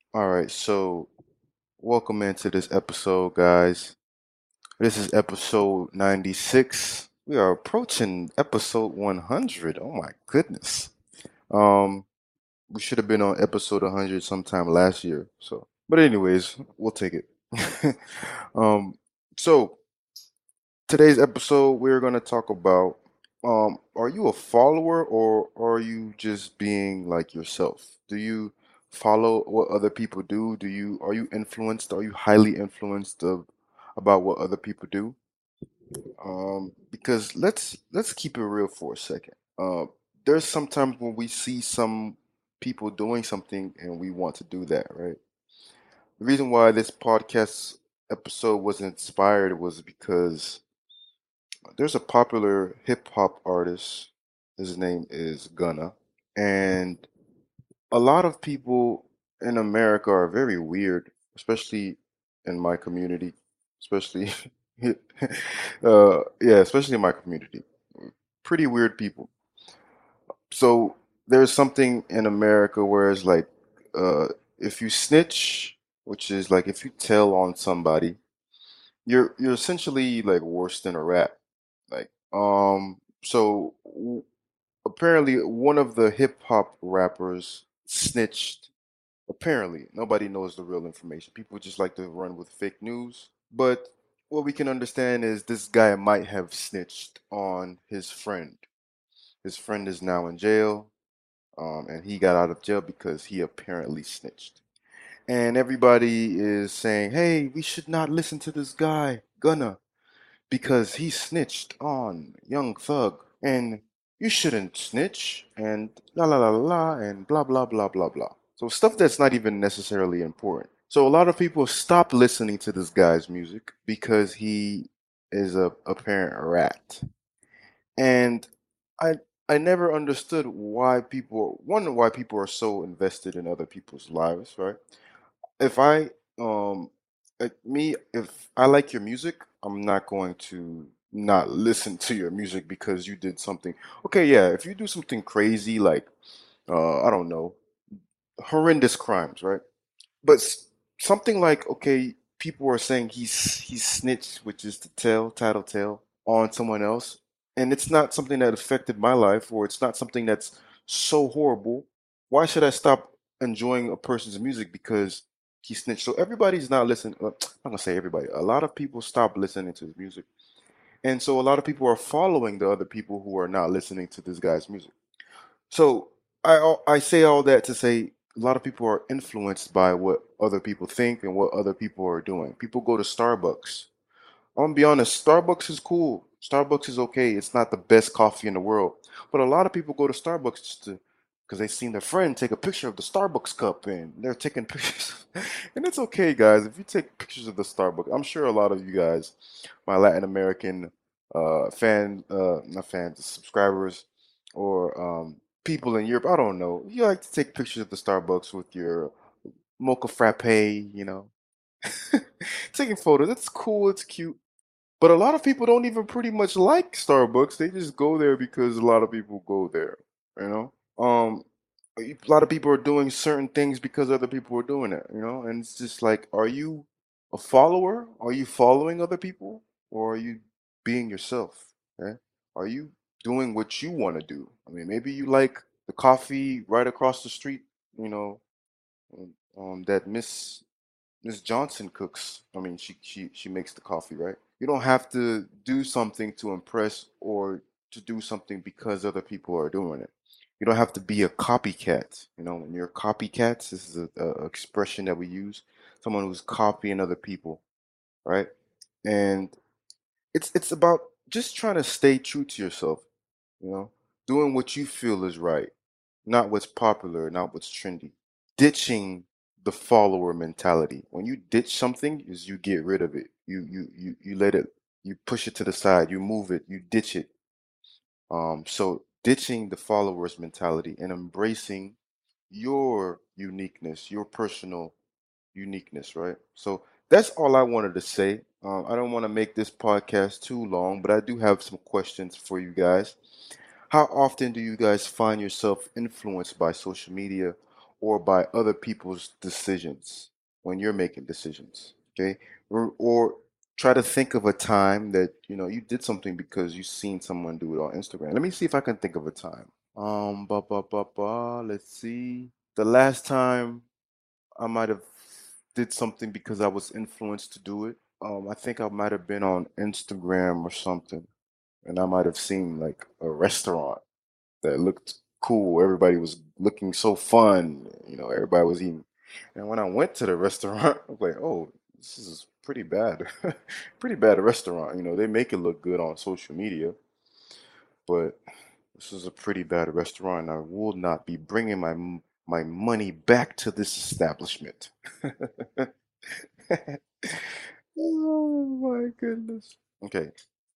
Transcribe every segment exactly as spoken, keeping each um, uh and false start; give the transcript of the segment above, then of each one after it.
All right, so welcome into this episode, guys. This is episode ninety-six. We are approaching episode one hundred. Oh my goodness. Um, we should have been on episode one hundred sometime last year. So, but anyways, we'll take it. Um, so today's episode we're going to talk about um are you a follower or are you just being like yourself? Do you follow what other people do? Do you are you influenced? Are you highly influenced of about what other people do? Um because let's let's keep it real for a second. Uh, there's sometimes when we see some people doing something and we want to do that, right? The reason why this podcast episode was inspired was because there's a popular hip hop artist. His name is Gunna. And a lot of people in America are very weird, especially in my community, especially, uh, yeah, especially in my community. Pretty weird people. So there's something in America where it's like, uh, if you snitch, which is like if you tell on somebody, you're you're essentially like worse than a rat. Like, um, so w- apparently one of the hip hop rappers snitched. Apparently, nobody knows the real information. People just like to run with fake news. But what we can understand is this guy might have snitched on his friend. His friend is now in jail, um, and he got out of jail because he apparently snitched. And everybody is saying, "Hey, we should not listen to this guy, Gunna, because he snitched on Young Thug, and you shouldn't snitch, and la la la la la, and blah blah blah blah blah." So stuff that's not even necessarily important. So a lot of people stop listening to this guy's music because he is a apparent rat. And I I never understood why people one why people are so invested in other people's lives, right? If I um like me, if I like your music, I'm not going to not listen to your music because you did something. Okay, yeah, if you do something crazy like uh I don't know, horrendous crimes, right? But s- something like, okay, people are saying he's he's snitched, which is to tell, tattletale on someone else, and it's not something that affected my life, or it's not something that's so horrible. Why should I stop enjoying a person's music because he snitched? So everybody's not listening. uh, I'm not gonna say everybody. A lot of people stop listening to his music, and so a lot of people are following the other people who are not listening to this guy's music. So I I say all that to say a lot of people are influenced by what other people think and what other people are doing. People go to Starbucks. I'm gonna be honest, Starbucks is cool. Starbucks is okay. It's not the best coffee in the world, but a lot of people go to Starbucks just to because they've seen their friend take a picture of the Starbucks cup and they're taking pictures. And it's okay, guys. If you take pictures of the Starbucks, I'm sure a lot of you guys, my Latin American uh, fan, uh, not fans, subscribers, or um, people in Europe, I don't know. You like to take pictures of the Starbucks with your mocha frappe, you know, taking photos. It's cool. It's cute. But a lot of people don't even pretty much like Starbucks. They just go there because a lot of people go there, you know? Um, a lot of people are doing certain things because other people are doing it, you know? And it's just like, are you a follower? Are you following other people? Or are you being yourself? Okay? Are you doing what you want to do? I mean, maybe you like the coffee right across the street, you know, um, um, that Miss Miss Johnson cooks. I mean, she she she makes the coffee, right? You don't have to do something to impress or to do something because other people are doing it. You don't have to be a copycat. You know, when you're copycats, this is a, a expression that we use. Someone who's copying other people, right? And it's it's about just trying to stay true to yourself. You know, doing what you feel is right, not what's popular, not what's trendy. Ditching the follower mentality. When you ditch something, is you get rid of it. You you you you let it. You push it to the side. You move it. You ditch it. Um, so ditching the followers mentality and embracing your uniqueness, your personal uniqueness, right? So that's all I wanted to say. Um, I don't want to make this podcast too long, but I do have some questions for you guys. How often do you guys find yourself influenced by social media, or by other people's decisions when you're making decisions. Okay. Or, or try to think of a time that, you know, you did something because you seen someone do it on Instagram. Let me see if I can think of a time. Um, ba ba ba ba. Let's see. The last time I might have did something because I was influenced to do it. Um, I think I might have been on Instagram or something, and I might have seen like a restaurant that looked cool. Everybody was looking so fun. You know, everybody was eating. And when I went to the restaurant, I was like, oh, this is pretty bad. Pretty bad restaurant. You know, they make it look good on social media, but this is a pretty bad restaurant. I will not be bringing my my money back to this establishment. Oh my goodness. Okay,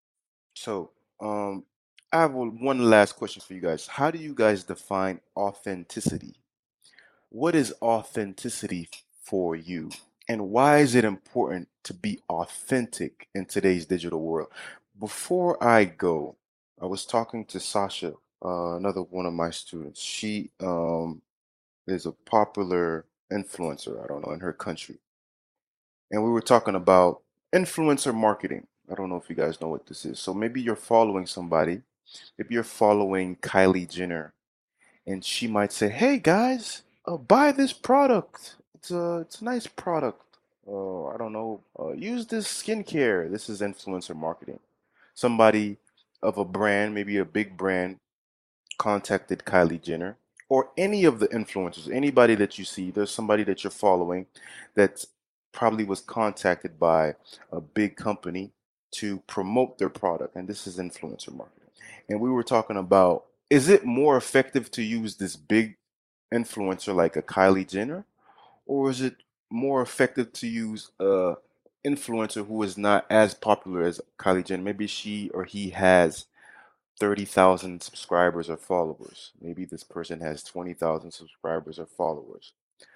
so um, I have one one last question for you guys. How do you guys define authenticity? What is authenticity for you? And why is it important to be authentic in today's digital world? Before I go, I was talking to Sasha, uh, another one of my students. She um, is a popular influencer, I don't know, in her country. And we were talking about influencer marketing. I don't know if you guys know what this is. So maybe you're following somebody. Maybe you're following Kylie Jenner, and she might say, "Hey guys, uh, buy this product. It's a it's a nice product. Uh, I don't know. Uh, use this skincare." This is influencer marketing. Somebody of a brand, maybe a big brand, contacted Kylie Jenner or any of the influencers, anybody that you see. There's somebody that you're following that probably was contacted by a big company to promote their product, and this is influencer marketing. And we were talking about, is it more effective to use this big influencer like a Kylie Jenner, or is it more effective to use a influencer who is not as popular as Kylie Jenner? Maybe she or he has thirty thousand subscribers or followers. Maybe this person has twenty thousand subscribers or followers.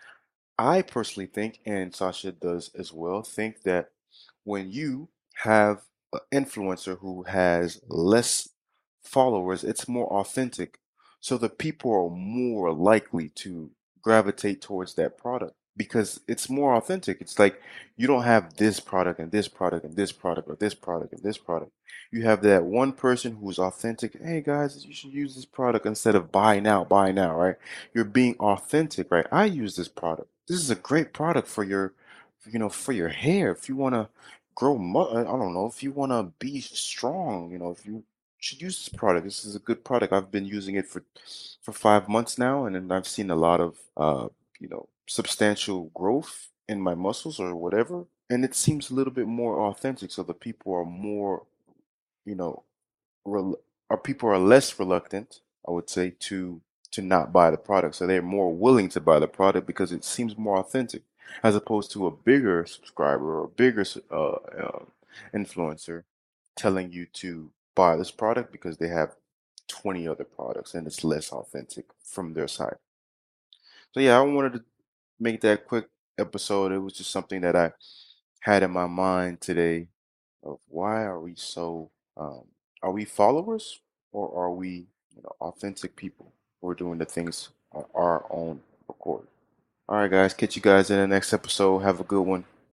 I personally think, and Sasha does as well, think that when you have an influencer who has less followers, it's more authentic. So the people are more likely to gravitate towards that product because it's more authentic. It's like you don't have this product and this product and this product or this product and this product. You have that one person who's authentic. Hey guys, you should use this product instead of buy now, buy now, right? You're being authentic, right? I use this product. This is a great product for your, you know, for your hair. If you want to grow, mu- I don't know, if you want to be strong, you know, if you should use this product. This is a good product. I've been using it for for five months now, and then I've seen a lot of, uh, you know, substantial growth in my muscles or whatever. And it seems a little bit more authentic, so the people are more, you know, rel or people are less reluctant, I would say, to to not buy the product. So they're more willing to buy the product because it seems more authentic, as opposed to a bigger subscriber or a bigger s- uh, uh, influencer telling you to buy this product because they have twenty other products and it's less authentic from their side. So yeah, I wanted to make that quick episode. It was just something that I had in my mind today of why are we so um, are we followers or are we, you know, authentic people who are doing the things on our own accord. All right guys, catch you guys in the next episode. Have a good one.